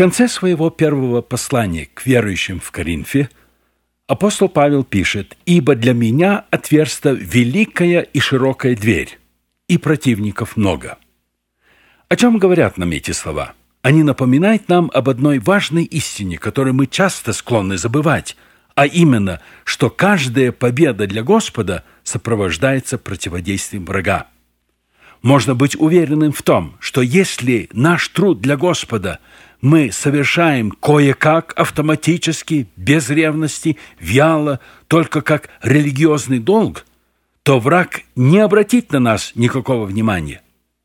конце своего первого послания к верующим в Коринфе апостол Павел пишет: «Ибо для меня отверста великая и широкая дверь, и противников много». О чем говорят нам эти слова? Они напоминают нам об одной важной истине, которую мы часто склонны забывать, а именно, что каждая победа для Господа сопровождается противодействием врага. Можно быть уверенным в том, что если наш труд для Господа мы совершаем кое-как, автоматически, без ревности, вяло, только как религиозный долг, то враг не обратит на нас никакого внимания.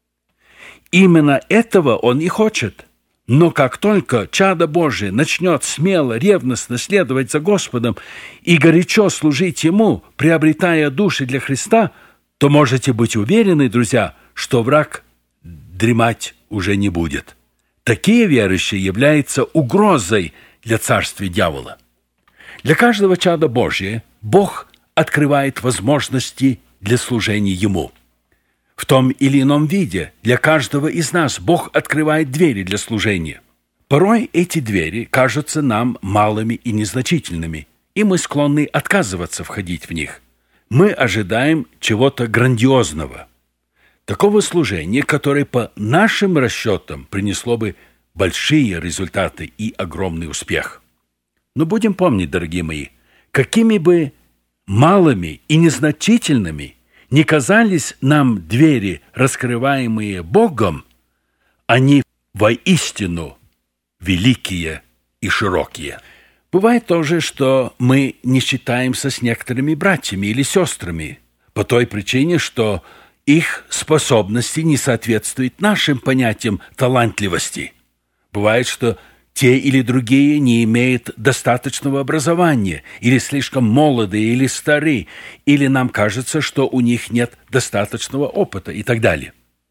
Именно этого он и хочет. Но как только чадо Божие начнет смело, ревностно следовать за Господом и горячо служить Ему, приобретая души для Христа, то можете быть уверены, друзья, что враг дремать уже не будет. Такие верующие являются угрозой для царствия дьявола. Для каждого чада Божия Бог открывает возможности для служения Ему. В том или ином виде для каждого из нас Бог открывает двери для служения. Порой эти двери кажутся нам малыми и незначительными, и мы склонны отказываться входить в них. Мы ожидаем чего-то грандиозного, такого служения, которое по нашим расчетам принесло бы большие результаты и огромный успех. Но будем помнить, дорогие мои, какими бы малыми и незначительными не казались нам двери, раскрываемые Богом, они воистину великие и широкие. Бывает тоже, что мы не считаемся с некоторыми братьями или сестрами по той причине, что их способности не соответствуют нашим понятиям талантливости. Бывает, что те или другие не имеют достаточного образования, или слишком молоды, или стары, или нам кажется, что у них нет достаточного опыта и так далее.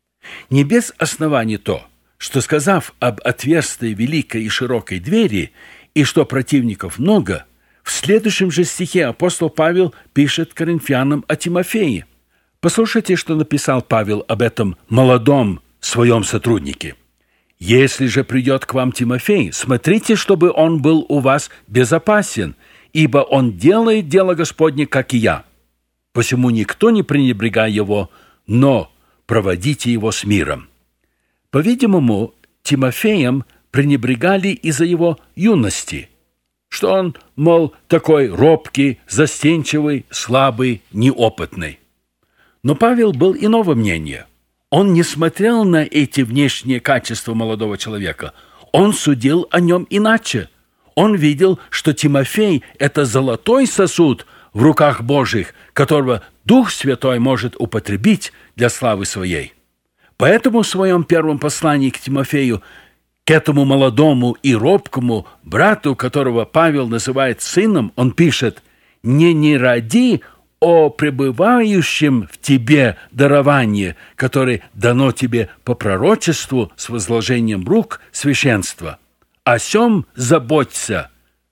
Не без оснований то, что, сказав об отверстой великой и широкой двери, и что противников много, в следующем же стихе апостол Павел пишет коринфянам о Тимофее. Послушайте, что написал Павел об этом молодом своем сотруднике. «Если же придет к вам Тимофей, смотрите, чтобы он был у вас безопасен, ибо он делает дело Господне, как и я. Посему никто не пренебрегай его, но проводите его с миром». По-видимому, Тимофеем пренебрегали из-за его юности, что он, мол, такой робкий, застенчивый, слабый, неопытный. Но Павел был иного мнения. Он не смотрел на эти внешние качества молодого человека. Он судил о нем иначе. Он видел, что Тимофей – это золотой сосуд в руках Божьих, которого Дух Святой может употребить для славы своей. Поэтому в своем первом послании к Тимофею, к этому молодому и робкому брату, которого Павел называет сыном, он пишет: «Не ради о пребывающем в тебе даровании, которое дано тебе по пророчеству с возложением рук священства. О сем заботься,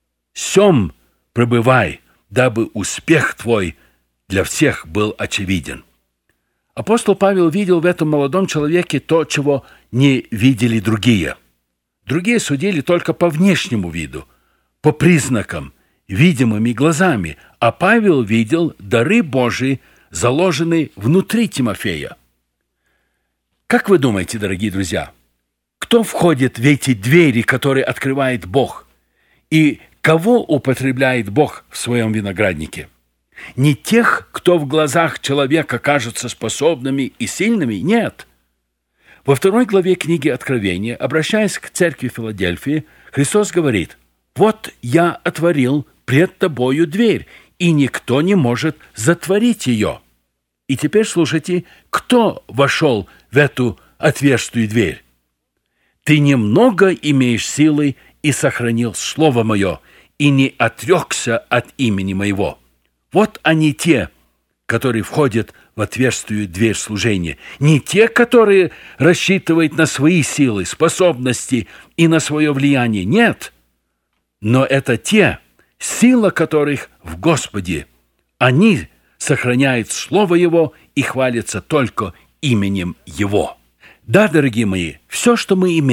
сем пребывай, дабы успех твой для всех был очевиден». Апостол Павел видел в этом молодом человеке то, чего не видели другие. Другие судили только по внешнему виду, по признакам, видимыми глазами, а Павел видел дары Божии, заложенные внутри Тимофея. Как вы думаете, дорогие друзья, кто входит в эти двери, которые открывает Бог, и кого употребляет Бог в своем винограднике? Не тех, кто в глазах человека кажутся способными и сильными, нет. Во 2 главе книги Откровения, обращаясь к церкви Филадельфии, Христос говорит: «Вот я отворил пред тобою дверь, и никто не может затворить ее». И теперь слушайте, кто вошел в эту отверстую дверь. «Ты немного имеешь силы и сохранил слово мое, и не отрекся от имени моего». Вот они те, которые входят в отверстую дверь служения. Не те, которые рассчитывают на свои силы, способности и на свое влияние. Нет. Но это те, сила которых в Господе. Они сохраняют Слово Его и хвалятся только именем Его. Да, дорогие мои, все, что мы имеем,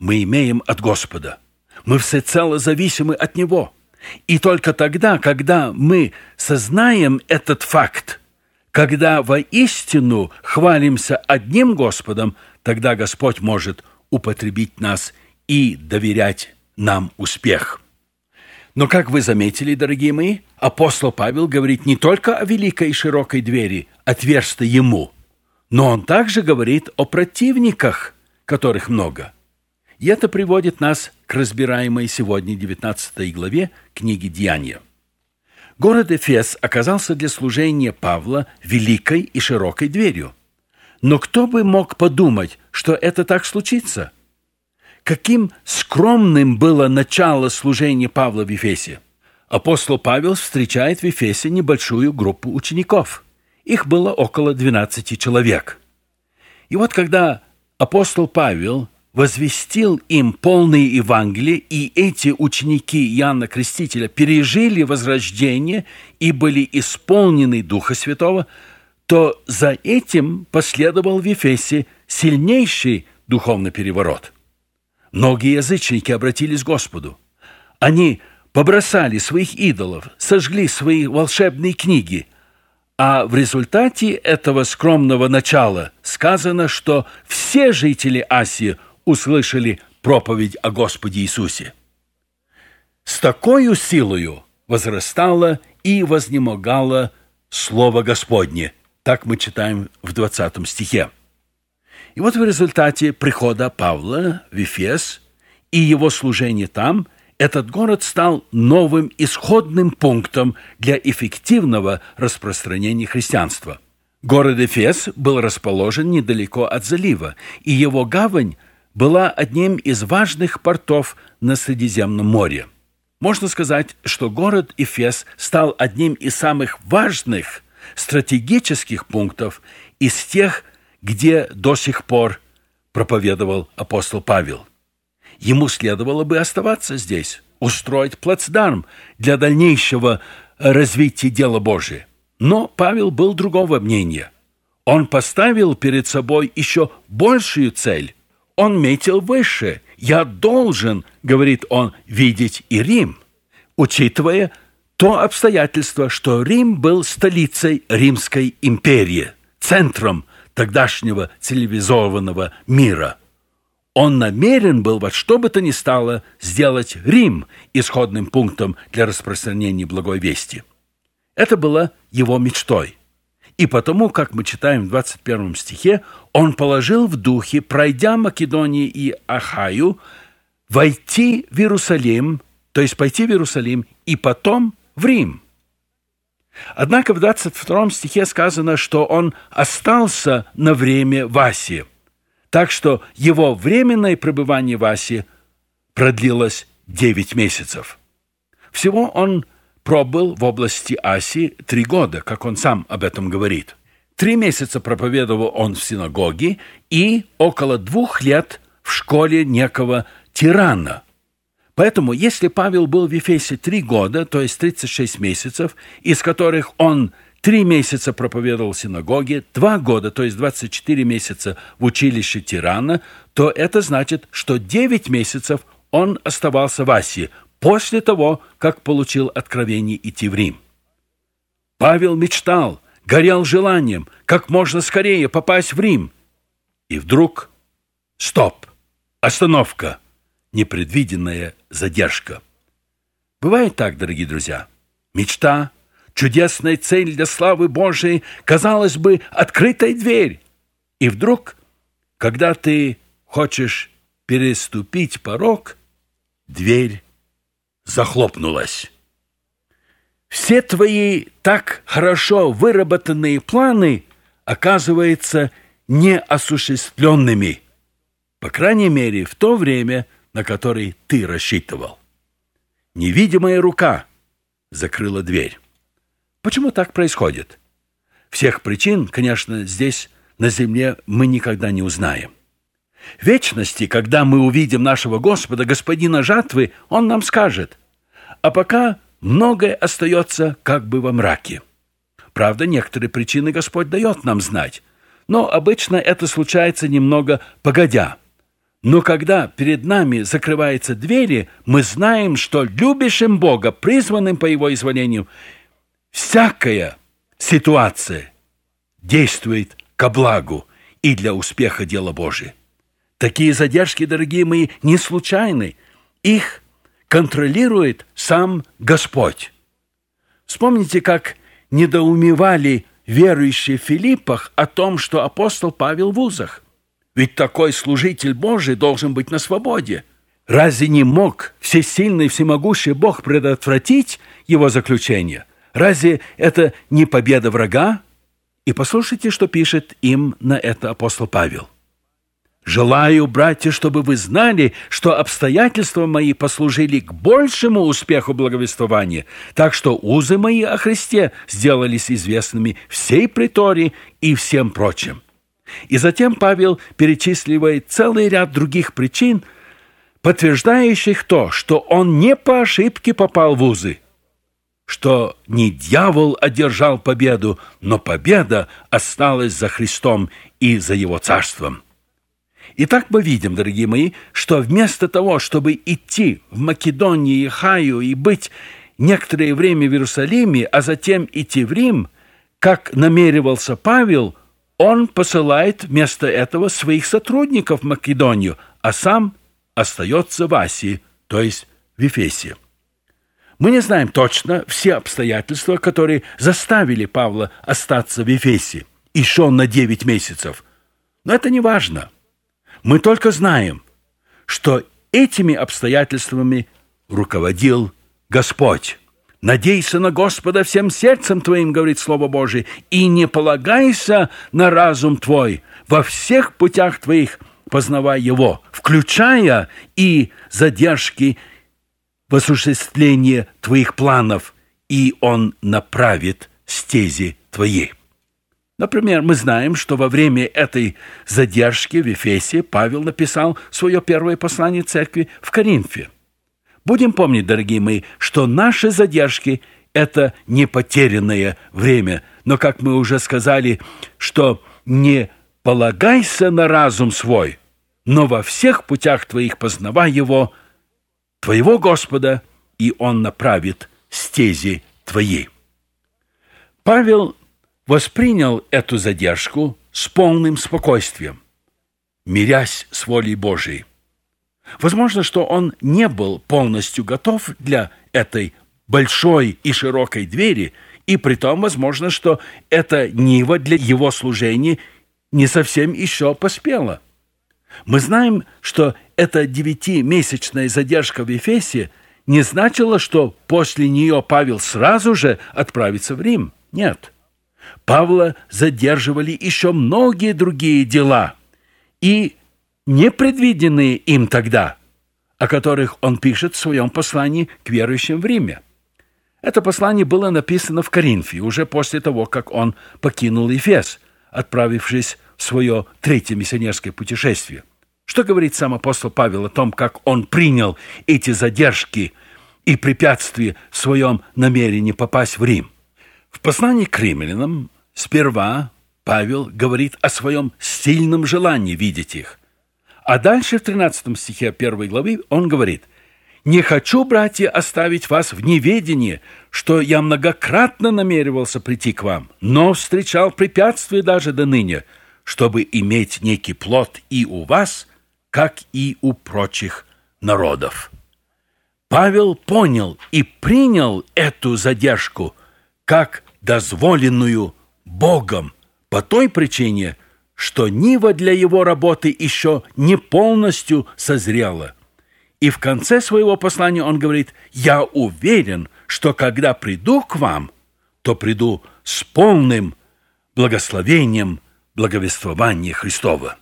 мы имеем от Господа. Мы всецело зависимы от Него. И только тогда, когда мы сознаем этот факт, когда воистину хвалимся одним Господом, тогда Господь может употребить нас и доверять нам успех. Но, как вы заметили, дорогие мои, апостол Павел говорит не только о великой и широкой двери, отверстой ему, но он также говорит о противниках, которых много. И это приводит нас к разбираемой сегодня 19 главе книги «Деяния». Город Эфес оказался для служения Павла великой и широкой дверью. Но кто бы мог подумать, что это так случится? Каким скромным было начало служения Павла в Ефесе? Апостол Павел встречает в Ефесе небольшую группу учеников. Их было около 12 человек. И вот когда апостол Павел возвестил им полное Евангелие, и эти ученики Иоанна Крестителя пережили возрождение и были исполнены Духа Святого, то за этим последовал в Ефесе сильнейший духовный переворот. Многие язычники обратились к Господу. Они побросали своих идолов, сожгли свои волшебные книги, а в результате этого скромного начала сказано, что все жители Асии услышали проповедь о Господе Иисусе. С такою силою возрастало и вознемогало Слово Господне. Так мы читаем в 20 стихе. И вот в результате прихода Павла в Эфес и его служения там, этот город стал новым исходным пунктом для эффективного распространения христианства. Город Эфес был расположен недалеко от залива, и его гавань была одним из важных портов на Средиземном море. Можно сказать, что город Эфес стал одним из самых важных стратегических пунктов из тех, где до сих пор проповедовал апостол Павел. Ему следовало бы оставаться здесь, устроить плацдарм для дальнейшего развития дела Божия. Но Павел был другого мнения. Он поставил перед собой еще большую цель. Он метил выше. «Я должен, — говорит он, — видеть и Рим», учитывая то обстоятельство, что Рим был столицей Римской империи, центром тогдашнего цивилизованного мира. Он намерен был во что бы то ни стало сделать Рим исходным пунктом для распространения благой вести. Это было его мечтой. И потому, как мы читаем в 21 стихе, он положил в духе, пройдя Македонию и Ахаю, войти в Иерусалим, то есть пойти в Иерусалим, и потом в Рим. Однако в 22 стихе сказано, что он остался на время в Асии. Так что его временное пребывание в Асии продлилось 9 месяцев. Всего он пробыл в области Асии 3 года, как он сам об этом говорит. 3 месяца проповедовал он в синагоге и около 2 лет в школе некого тирана. Поэтому, если Павел был в Ефесе 3 года, то есть 36 месяцев, из которых он 3 месяца проповедовал в синагоге, 2 года, то есть 24 месяца в училище тирана, то это значит, что 9 месяцев он оставался в Асии после того, как получил откровение идти в Рим. Павел мечтал, горел желанием как можно скорее попасть в Рим. И вдруг стоп, остановка, непредвиденная задержка. Бывает так, дорогие друзья. Мечта, чудесная цель для славы Божией, казалось бы, открытая дверь. И вдруг, когда ты хочешь переступить порог, дверь захлопнулась. Все твои так хорошо выработанные планы оказываются неосуществленными, по крайней мере, в то время, на которое ты рассчитывал. Невидимая рука закрыла дверь. Почему так происходит? Всех причин, конечно, здесь, на земле, мы никогда не узнаем. В вечности, когда мы увидим нашего Господа, Господина жатвы, Он нам скажет. А пока многое остается как бы во мраке. Правда, некоторые причины Господь дает нам знать, но обычно это случается немного погодя. Но когда перед нами закрываются двери, мы знаем, что любящим Бога, призванным по Его изволению, всякая ситуация действует ко благу и для успеха дела Божия. Такие задержки, дорогие мои, не случайны. Их контролирует сам Господь. Вспомните, как недоумевали верующие в Филиппах о том, что апостол Павел в узах. Ведь такой служитель Божий должен быть на свободе. Разве не мог всесильный, всемогущий Бог предотвратить его заключение? Разве это не победа врага? И послушайте, что пишет им на это апостол Павел. «Желаю, братья, чтобы вы знали, что обстоятельства мои послужили к большему успеху благовествования, так что узы мои о Христе сделались известными всей притории и всем прочим». И затем Павел перечисливает целый ряд других причин, подтверждающих то, что он не по ошибке попал в узы, что не дьявол одержал победу, но победа осталась за Христом и за Его царством. Итак, мы видим, дорогие мои, что вместо того, чтобы идти в Македонию и Ахаю и быть некоторое время в Иерусалиме, а затем идти в Рим, как намеревался Павел, он посылает вместо этого своих сотрудников в Македонию, а сам остается в Асии, то есть в Ефесе. Мы не знаем точно все обстоятельства, которые заставили Павла остаться в Ефесе еще на 9 месяцев. Но это не важно. Мы только знаем, что этими обстоятельствами руководил Господь. «Надейся на Господа всем сердцем твоим, — говорит Слово Божие, — и не полагайся на разум твой. Во всех путях твоих познавай Его, включая и задержки в осуществлении твоих планов, и Он направит стези твои». Например, мы знаем, что во время этой задержки в Ефесе Павел написал свое первое послание церкви в Коринфе. Будем помнить, дорогие мои, что наши задержки – это не потерянное время, но, как мы уже сказали, что не полагайся на разум свой, но во всех путях твоих познавай Его, твоего Господа, и Он направит стези твои. Павел воспринял эту задержку с полным спокойствием, мирясь с волей Божией. Возможно, что он не был полностью готов для этой большой и широкой двери, и притом, возможно, что эта нива для его служения не совсем еще поспела. Мы знаем, что эта 9-месячная задержка в Ефесе не значила, что после нее Павел сразу же отправится в Рим. Нет. Павла задерживали еще многие другие дела, и непредвиденные им тогда, о которых он пишет в своем послании к верующим в Риме. Это послание было написано в Коринфе, уже после того, как он покинул Ефес, отправившись в свое 3-е миссионерское путешествие. Что говорит сам апостол Павел о том, как он принял эти задержки и препятствия в своем намерении попасть в Рим? В послании к римлянам сперва Павел говорит о своем сильном желании видеть их. А дальше в 13 стихе 1 главы он говорит: «Не хочу, братья, оставить вас в неведении, что я многократно намеревался прийти к вам, но встречал препятствия даже до ныне, чтобы иметь некий плод и у вас, как и у прочих народов». Павел понял и принял эту задержку как дозволенную Богом по той причине, что нива для его работы еще не полностью созрела. И в конце своего послания он говорит: «Я уверен, что когда приду к вам, то приду с полным благословением благовествования Христова».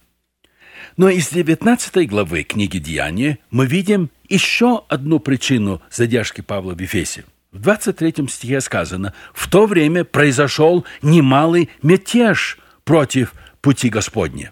Но из 19 главы книги «Деяния» мы видим еще одну причину задержки Павла в Ефесе. В 23 стихе сказано: «В то время произошел немалый мятеж против пути Господня».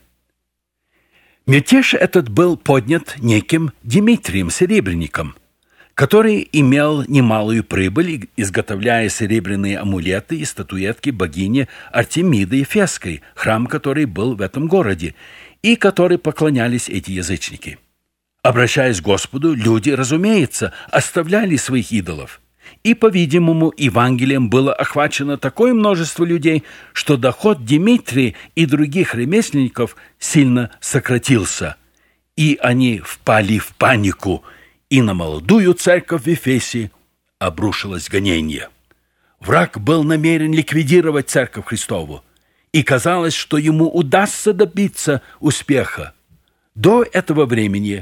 Мятеж этот был поднят неким Димитрием Серебряником, который имел немалую прибыль, изготовляя серебряные амулеты и статуэтки богини Артемиды Ефесской, храм, который был в этом городе. и которой поклонялись эти язычники. Обращаясь к Господу, люди, разумеется, оставляли своих идолов. И, по-видимому, Евангелием было охвачено такое множество людей, что доход Дмитрия и других ремесленников сильно сократился, и они впали в панику, и на молодую церковь в Ефесе обрушилось гонение. Враг был намерен ликвидировать церковь Христову, и казалось, что ему удастся добиться успеха. До этого времени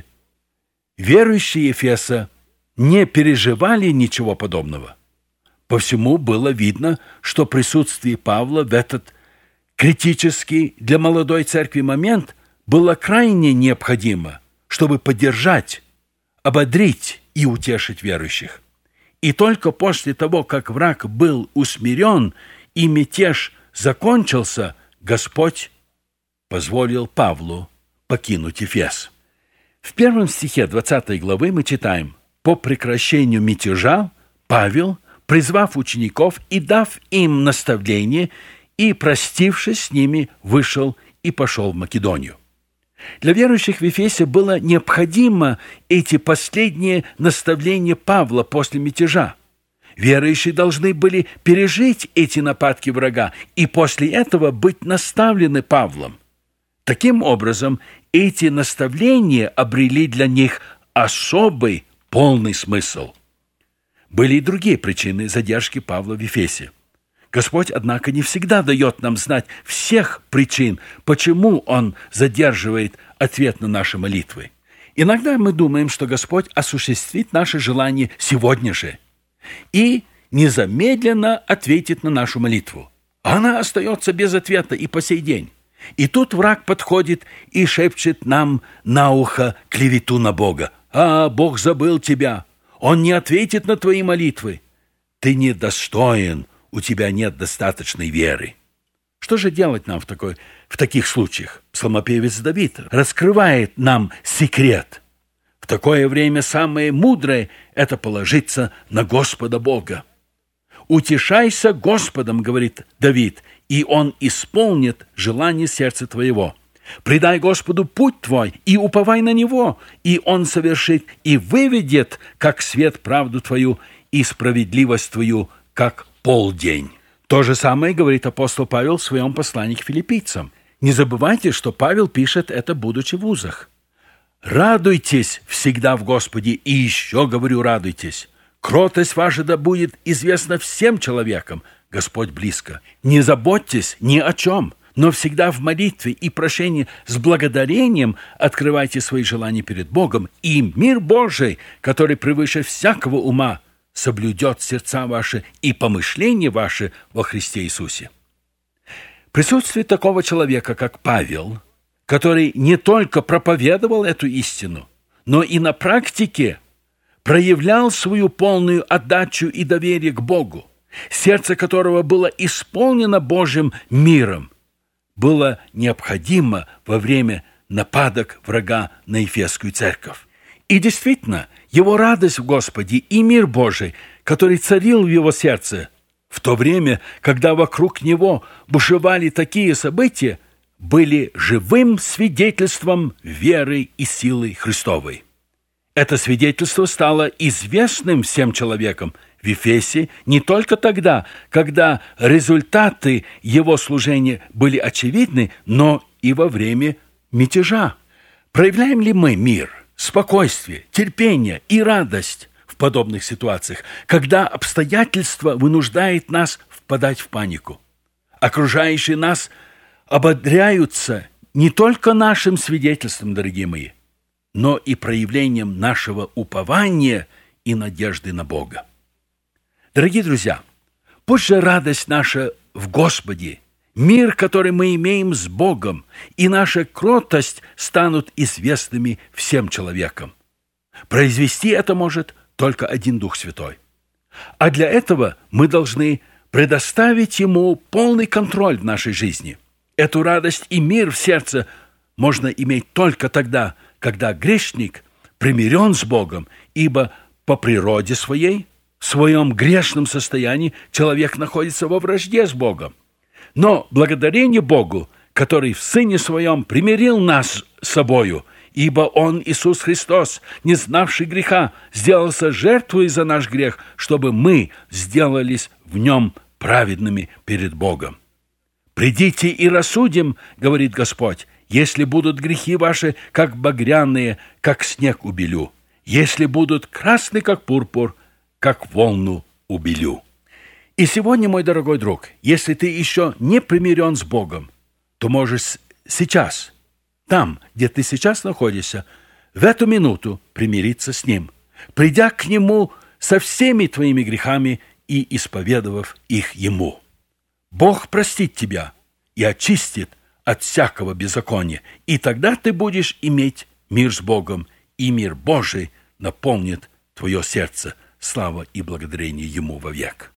верующие Ефеса не переживали ничего подобного. По всему было видно, что присутствие Павла в этот критический для молодой церкви момент было крайне необходимо, чтобы поддержать, ободрить и утешить верующих. И только после того, как враг был усмирен и мятеж закончился, Господь позволил Павлу покинуть Ефес. В 1 стихе 20 главы мы читаем: «По прекращению мятежа Павел, призвав учеников и дав им наставление, и, простившись с ними, вышел и пошел в Македонию». Для верующих в Ефесе было необходимо эти последние наставления Павла после мятежа. Верующие должны были пережить эти нападки врага и после этого быть наставлены Павлом. Таким образом, эти наставления обрели для них особый, полный смысл. Были и другие причины задержки Павла в Ефесе. Господь, однако, не всегда дает нам знать всех причин, почему Он задерживает ответ на наши молитвы. Иногда мы думаем, что Господь осуществит наше желание сегодня же и незамедленно ответит на нашу молитву. Она остается без ответа и по сей день. И тут враг подходит и шепчет нам на ухо клевету на Бога. «А, Бог забыл тебя! Он не ответит на твои молитвы! Ты недостоин, у тебя нет достаточной веры». Что же делать нам в таких случаях? Псалмопевец Давид раскрывает нам секрет. В такое время самое мудрое – это положиться на Господа Бога. «Утешайся Господом, – говорит Давид, – и Он исполнит желание сердца твоего. Предай Господу путь твой и уповай на Него, и Он совершит и выведет, как свет, правду твою и справедливость твою, как полдень». То же самое говорит апостол Павел в своем послании к филиппийцам. Не забывайте, что Павел пишет это, будучи в узах. «Радуйтесь всегда в Господе, и еще говорю, радуйтесь. Кротость ваша да будет известна всем человекам, Господь близко. Не заботьтесь ни о чем, но всегда в молитве и прошении с благодарением открывайте свои желания перед Богом, и мир Божий, который превыше всякого ума, соблюдет сердца ваши и помышления ваши во Христе Иисусе». Присутствие такого человека, как Павел, который не только проповедовал эту истину, но и на практике проявлял свою полную отдачу и доверие к Богу, сердце которого было исполнено Божьим миром, было необходимо во время нападок врага на Ефесскую церковь. И действительно, его радость в Господе и мир Божий, который царил в его сердце, в то время, когда вокруг него бушевали такие события, были живым свидетельством веры и силы Христовой. Это свидетельство стало известным всем человекам в Ефесе не только тогда, когда результаты его служения были очевидны, но и во время мятежа. Проявляем ли мы мир, спокойствие, терпение и радость в подобных ситуациях, когда обстоятельства вынуждают нас впадать в панику? Окружающие нас ободряются не только нашим свидетельством, дорогие мои, но и проявлением нашего упования и надежды на Бога. Дорогие друзья, пусть же радость наша в Господе, мир, который мы имеем с Богом, и наша кротость станут известными всем человекам. Произвести это может только один Дух Святой. А для этого мы должны предоставить Ему полный контроль в нашей жизни. Эту радость и мир в сердце можно иметь только тогда, когда грешник примирен с Богом, ибо по природе своей, в своем грешном состоянии, человек находится во вражде с Богом. Но благодарение Богу, который в Сыне Своем примирил нас с собою, ибо Он, Иисус Христос, не знавший греха, сделался жертвой за наш грех, чтобы мы сделались в Нем праведными перед Богом. «Придите и рассудим, — говорит Господь, — если будут грехи ваши, как багряные, как снег убелю, если будут красны, как пурпур, как волну убелю». И сегодня, мой дорогой друг, если ты еще не примирен с Богом, то можешь сейчас, там, где ты сейчас находишься, в эту минуту примириться с Ним, придя к Нему со всеми твоими грехами и исповедовав их Ему. Бог простит тебя и очистит от всякого беззакония, и тогда ты будешь иметь мир с Богом, и мир Божий наполнит твое сердце. Слава и благодарение Ему вовек.